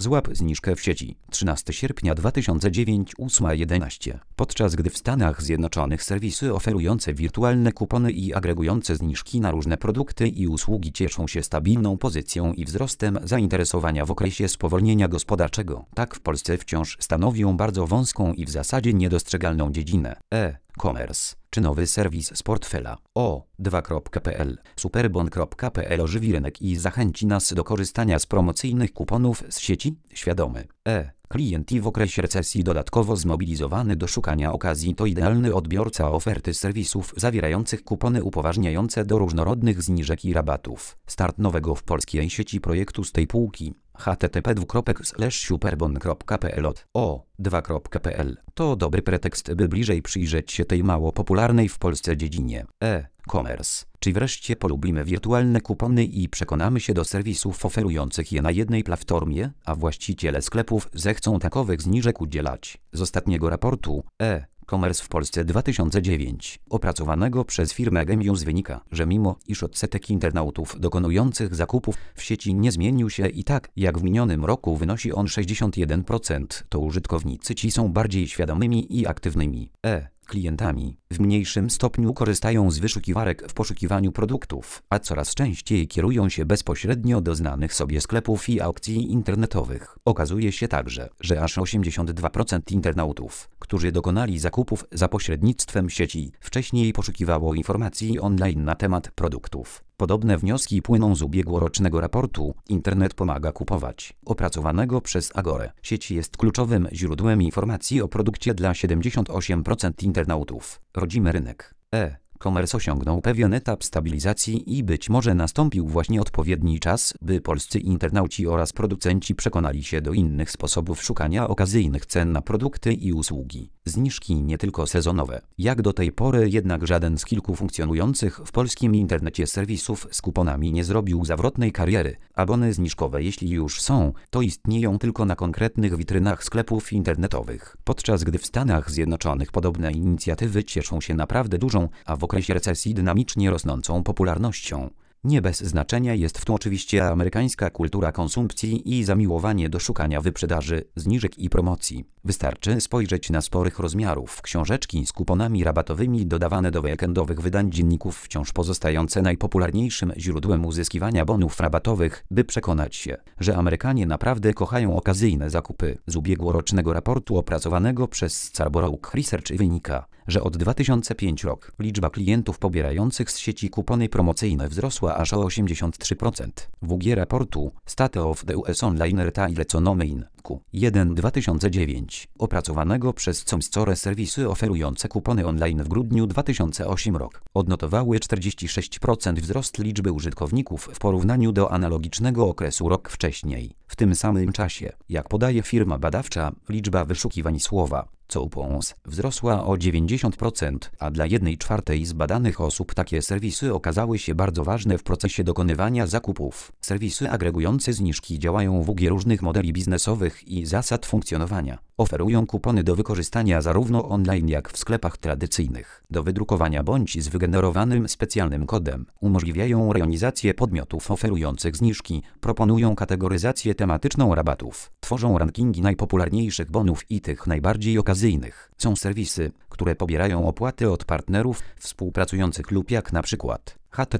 Złap zniżkę w sieci. 13 sierpnia 2009, 8:11. Podczas gdy w Stanach Zjednoczonych serwisy oferujące wirtualne kupony i agregujące zniżki na różne produkty i usługi cieszą się stabilną pozycją i wzrostem zainteresowania w okresie spowolnienia gospodarczego, tak w Polsce wciąż stanowią bardzo wąską i w zasadzie niedostrzegalną dziedzinę e-commerce, czy nowy serwis z portfela o2.pl, superbon.pl ożywi rynek i zachęci nas do korzystania z promocyjnych kuponów z sieci. Świadomy klient i w okresie recesji dodatkowo zmobilizowany do szukania okazji to idealny odbiorca oferty serwisów zawierających kupony upoważniające do różnorodnych zniżek i rabatów. Start nowego w polskiej sieci projektu z tej półki http://superbon.pl od o2.pl to dobry pretekst, by bliżej przyjrzeć się tej mało popularnej w Polsce dziedzinie e-commerce. Czy wreszcie polubimy wirtualne kupony i przekonamy się do serwisów oferujących je na jednej platformie, a właściciele sklepów zechcą takowych zniżek udzielać? Z ostatniego raportu e-commerce w Polsce 2009, opracowanego przez firmę Gemius wynika, że mimo iż odsetek internautów dokonujących zakupów w sieci nie zmienił się i tak jak w minionym roku wynosi on 61%, to użytkownicy ci są bardziej świadomymi i aktywnymi klientami. W mniejszym stopniu korzystają z wyszukiwarek w poszukiwaniu produktów, a coraz częściej kierują się bezpośrednio do znanych sobie sklepów i aukcji internetowych. Okazuje się także, że aż 82% internautów, którzy dokonali zakupów za pośrednictwem sieci, wcześniej poszukiwało informacji online na temat produktów. Podobne wnioski płyną z ubiegłorocznego raportu Internet pomaga kupować, opracowanego przez Agorę. Sieć jest kluczowym źródłem informacji o produkcie dla 78% internautów. Rodzimy rynek e-commerce osiągnął pewien etap stabilizacji i być może nastąpił właśnie odpowiedni czas, by polscy internauci oraz producenci przekonali się do innych sposobów szukania okazyjnych cen na produkty i usługi. Zniżki nie tylko sezonowe. Jak do tej pory jednak żaden z kilku funkcjonujących w polskim internecie serwisów z kuponami nie zrobił zawrotnej kariery, a bony zniżkowe, jeśli już są, to istnieją tylko na konkretnych witrynach sklepów internetowych. Podczas gdy w Stanach Zjednoczonych podobne inicjatywy cieszą się naprawdę dużą, a w okresie recesji dynamicznie rosnącą popularnością. Nie bez znaczenia jest w tym oczywiście amerykańska kultura konsumpcji i zamiłowanie do szukania wyprzedaży, zniżek i promocji. Wystarczy spojrzeć na sporych rozmiarów książeczki z kuponami rabatowymi dodawane do weekendowych wydań dzienników, wciąż pozostające najpopularniejszym źródłem uzyskiwania bonów rabatowych, by przekonać się, że Amerykanie naprawdę kochają okazyjne zakupy. Z ubiegłorocznego raportu opracowanego przez Scarborough Research wynika, że od 2005 roku liczba klientów pobierających z sieci kupony promocyjne wzrosła aż o 83%. WG raportu State of the US Online Retail Economy Q1 2009, opracowanego przez Comscore serwisy oferujące kupony online w grudniu 2008 roku, odnotowały 46% wzrost liczby użytkowników w porównaniu do analogicznego okresu rok wcześniej. W tym samym czasie, jak podaje firma badawcza, liczba wyszukiwań słowa Coupons wzrosła o 90%, a dla 1/4 z badanych osób takie serwisy okazały się bardzo ważne w procesie dokonywania zakupów. Serwisy agregujące zniżki działają w WG różnych modeli biznesowych i zasad funkcjonowania. Oferują kupony do wykorzystania zarówno online, jak w sklepach tradycyjnych. Do wydrukowania bądź z wygenerowanym specjalnym kodem. Umożliwiają rejonizację podmiotów oferujących zniżki. Proponują kategoryzację tematyczną rabatów. Tworzą rankingi najpopularniejszych bonów i tych najbardziej okazyjnych. Są serwisy, które pobierają opłaty od partnerów współpracujących lub jak na przykład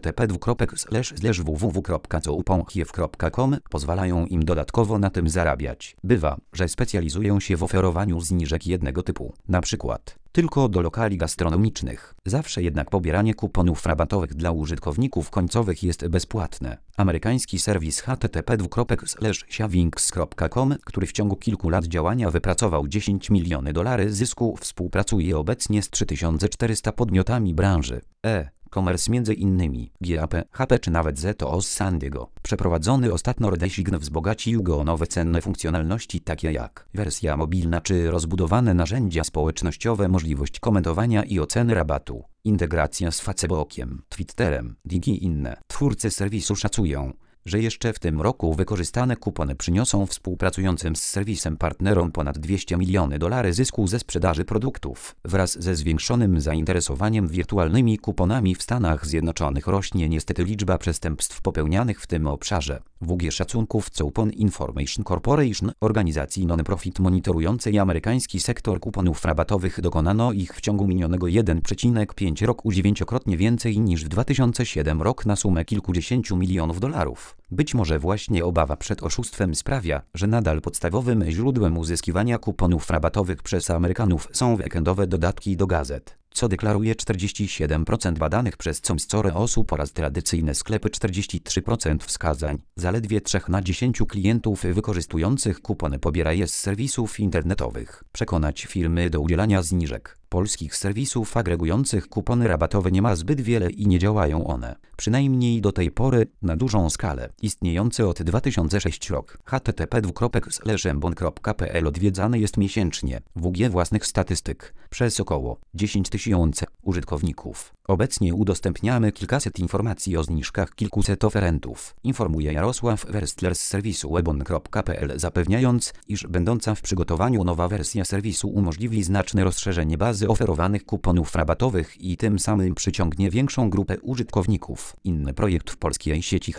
http://www.couponshiv.com pozwalają im dodatkowo na tym zarabiać. Bywa, że specjalizują się w oferowaniu zniżek jednego typu, na przykład tylko do lokali gastronomicznych. Zawsze jednak pobieranie kuponów rabatowych dla użytkowników końcowych jest bezpłatne. Amerykański serwis http://savings.com, który w ciągu kilku lat działania wypracował $10 miliony zysku, współpracuje obecnie z 3400 podmiotami branży e-commerce, m.in. GAP, HP czy nawet ZOO z San Diego. Przeprowadzony ostatnio redesign wzbogacił go o nowe cenne funkcjonalności takie jak wersja mobilna czy rozbudowane narzędzia społecznościowe, możliwość komentowania i oceny rabatu, integracja z Facebookiem, Twitterem, Digi i inne. Twórcy serwisu szacują, że jeszcze w tym roku wykorzystane kupony przyniosą współpracującym z serwisem partnerom ponad $200 miliony zysku ze sprzedaży produktów. Wraz ze zwiększonym zainteresowaniem wirtualnymi kuponami w Stanach Zjednoczonych rośnie niestety liczba przestępstw popełnianych w tym obszarze. WG szacunków Coupon Information Corporation, organizacji non-profit monitorującej amerykański sektor kuponów rabatowych, dokonano ich w ciągu minionego 1,5 roku 9-krotnie więcej niż w 2007 rok na sumę kilkudziesięciu milionów dolarów. Być może właśnie obawa przed oszustwem sprawia, że nadal podstawowym źródłem uzyskiwania kuponów rabatowych przez Amerykanów są weekendowe dodatki do gazet, co deklaruje 47% badanych przez ComScore osób oraz tradycyjne sklepy. 43% wskazań. Zaledwie 3 na 10 klientów wykorzystujących kupony pobiera je z serwisów internetowych. Przekonać firmy do udzielania zniżek. Polskich serwisów agregujących kupony rabatowe nie ma zbyt wiele i nie działają one, przynajmniej do tej pory, na dużą skalę. Istniejący od 2006 rok. http://embon.pl odwiedzany jest miesięcznie, WG własnych statystyk, przez około 10 tysięcy użytkowników. Obecnie udostępniamy kilkaset informacji o zniżkach kilkuset oferentów, informuje Jarosław Werstler z serwisu ebon.pl, zapewniając, iż będąca w przygotowaniu nowa wersja serwisu umożliwi znaczne rozszerzenie bazy oferowanych kuponów rabatowych i tym samym przyciągnie większą grupę użytkowników. Inny projekt w polskiej sieci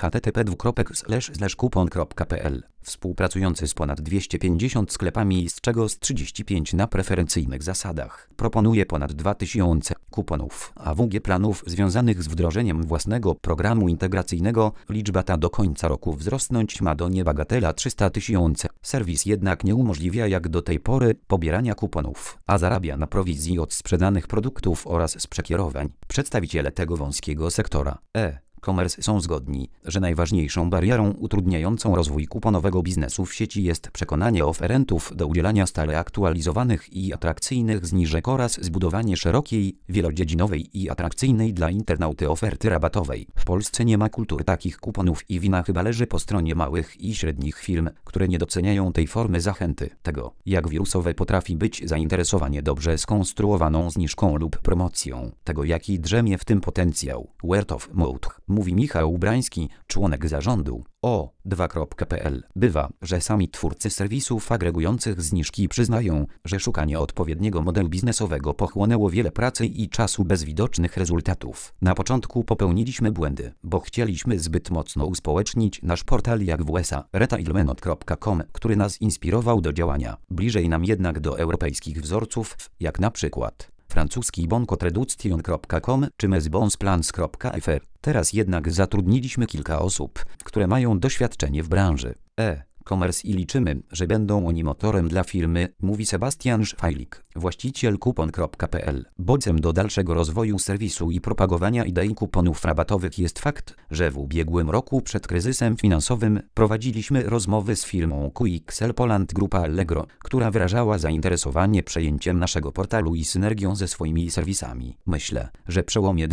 http://kupon.pl, współpracujący z ponad 250 sklepami, z czego z 35 na preferencyjnych zasadach, proponuje ponad 2000 kuponów, a WG planów związanych z wdrożeniem własnego programu integracyjnego. Liczba ta do końca roku wzrosnąć ma do niebagatela 300 tysięcy. Serwis jednak nie umożliwia jak do tej pory pobierania kuponów, a zarabia na prowizji od sprzedanych produktów oraz z przekierowań. Przedstawiciele tego wąskiego sektora e-commerce są zgodni, że najważniejszą barierą utrudniającą rozwój kuponowego biznesu w sieci jest przekonanie oferentów do udzielania stale aktualizowanych i atrakcyjnych zniżek oraz zbudowanie szerokiej, wielodziedzinowej i atrakcyjnej dla internauty oferty rabatowej. W Polsce nie ma kultury takich kuponów i wina chyba leży po stronie małych i średnich firm, które nie doceniają tej formy zachęty, tego, jak wirusowe potrafi być zainteresowanie dobrze skonstruowaną zniżką lub promocją, tego jaki drzemie w tym potencjał. Word of mouth, mówi Michał Ubrański, członek zarządu o2.pl. Bywa, że sami twórcy serwisów agregujących zniżki przyznają, że szukanie odpowiedniego modelu biznesowego pochłonęło wiele pracy i czasu bez widocznych rezultatów. Na początku popełniliśmy błędy, bo chcieliśmy zbyt mocno uspołecznić nasz portal jak w USA retailmenot.com, który nas inspirował do działania. Bliżej nam jednak do europejskich wzorców, jak na przykład francuski boncotraduction.com czy mesbonsplans.fr. Teraz jednak zatrudniliśmy kilka osób, które mają doświadczenie w branży e-commerce i liczymy, że będą oni motorem dla firmy, mówi Sebastian Szwajlik, właściciel kupon.pl. Bodźcem do dalszego rozwoju serwisu i propagowania idei kuponów rabatowych jest fakt, że w ubiegłym roku przed kryzysem finansowym prowadziliśmy rozmowy z firmą QXL Poland Grupa Allegro, która wyrażała zainteresowanie przejęciem naszego portalu i synergią ze swoimi serwisami. Myślę, że przełomie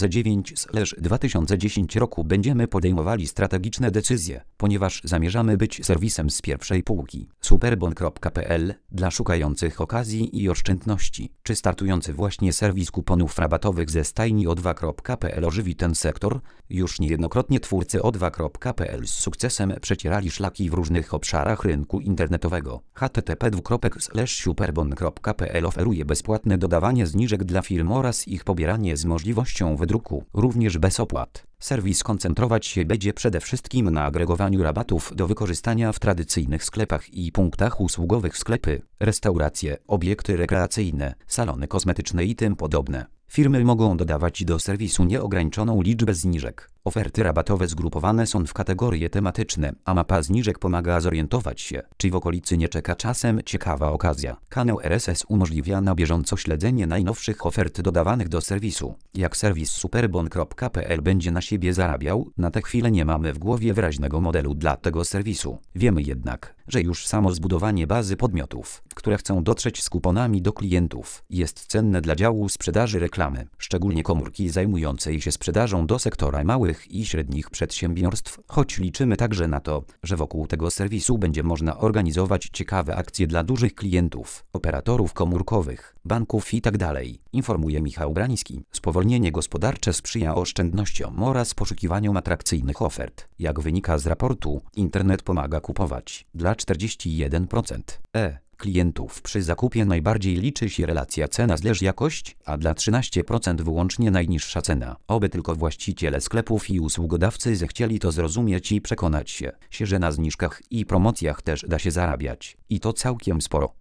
2009/2010 roku będziemy podejmowali strategiczne decyzje, ponieważ zamierzamy być serwisem z pierwszej półki. Superbon.pl dla szukających okazji i oszczędności. Czy startujący właśnie serwis kuponów rabatowych ze stajni o2.pl ożywi ten sektor? Już niejednokrotnie twórcy o2.pl z sukcesem przecierali szlaki w różnych obszarach rynku internetowego. http://superbon.pl oferuje bezpłatne dodawanie zniżek dla firm oraz ich pobieranie z możliwością wydruku, również bez opłat. Serwis koncentrować się będzie przede wszystkim na agregowaniu rabatów do wykorzystania w tradycyjnych sklepach i punktach usługowych, sklepy, restauracje, obiekty rekreacyjne, salony kosmetyczne i tym podobne. Firmy mogą dodawać do serwisu nieograniczoną liczbę zniżek. Oferty rabatowe zgrupowane są w kategorie tematyczne, a mapa zniżek pomaga zorientować się, czy w okolicy nie czeka czasem ciekawa okazja. Kanał RSS umożliwia na bieżąco śledzenie najnowszych ofert dodawanych do serwisu. Jak serwis superbon.pl będzie na siebie zarabiał, na tę chwilę nie mamy w głowie wyraźnego modelu dla tego serwisu. Wiemy jednak, że już samo zbudowanie bazy podmiotów, które chcą dotrzeć z kuponami do klientów, jest cenne dla działu sprzedaży reklamy, szczególnie komórki zajmującej się sprzedażą do sektora małych małych i średnich przedsiębiorstw, choć liczymy także na to, że wokół tego serwisu będzie można organizować ciekawe akcje dla dużych klientów, operatorów komórkowych, banków itd. Informuje Michał Brański. Spowolnienie gospodarcze sprzyja oszczędnościom oraz poszukiwaniom atrakcyjnych ofert. Jak wynika z raportu, internet pomaga kupować. Dla 41% klientów przy zakupie najbardziej liczy się relacja cena/jakość, a dla 13% wyłącznie najniższa cena. Oby tylko właściciele sklepów i usługodawcy zechcieli to zrozumieć i przekonać się, że na zniżkach i promocjach też da się zarabiać. I to całkiem sporo.